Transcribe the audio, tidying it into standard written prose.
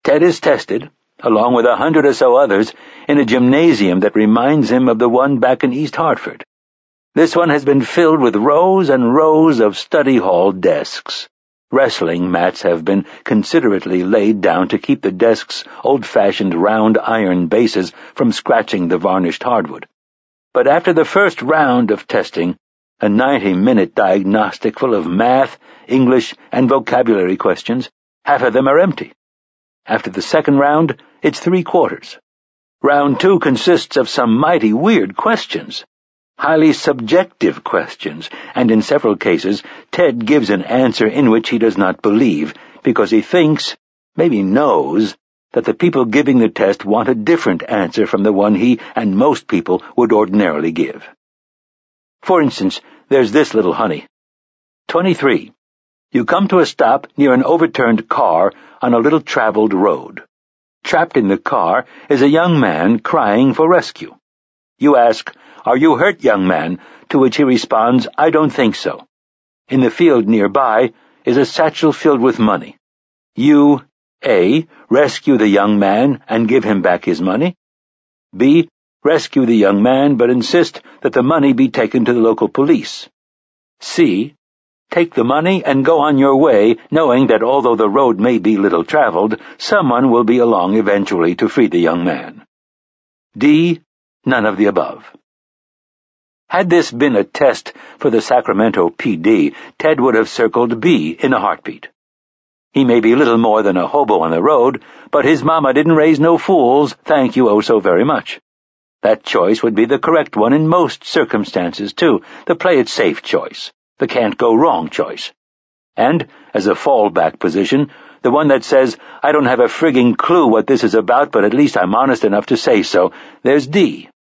Ted is tested, along with 100 or so others, in a gymnasium that reminds him of the one back in East Hartford. This one has been filled with rows and rows of study hall desks. Wrestling mats have been considerately laid down to keep the desks' old-fashioned round iron bases from scratching the varnished hardwood. But after the first round of testing, a 90-minute diagnostic full of math, English, and vocabulary questions, half of them are empty. After the second round, it's 3/4. Round 2 consists of some mighty weird questions. Highly subjective questions, and in several cases, Ted gives an answer in which he does not believe, because he thinks, maybe knows, that the people giving the test want a different answer from the one he and most people would ordinarily give. For instance, there's this little honey. 23. You come to a stop near an overturned car on a little-traveled road. Trapped in the car is a young man crying for rescue. You ask, "Are you hurt, young man?" To which he responds, "I don't think so." In the field nearby is a satchel filled with money. You, A, rescue the young man and give him back his money. B, rescue the young man but insist that the money be taken to the local police. C, take the money and go on your way, knowing that although the road may be little traveled, someone will be along eventually to free the young man. D, none of the above. Had this been a test for the Sacramento PD, Ted would have circled B in a heartbeat. He may be little more than a hobo on the road, but his mama didn't raise no fools, thank you oh so very much. That choice would be the correct one in most circumstances, too, the play-it-safe choice, the can't-go-wrong choice. And, as a fallback position, the one that says, I don't have a frigging clue what this is about, but at least I'm honest enough to say so, there's D.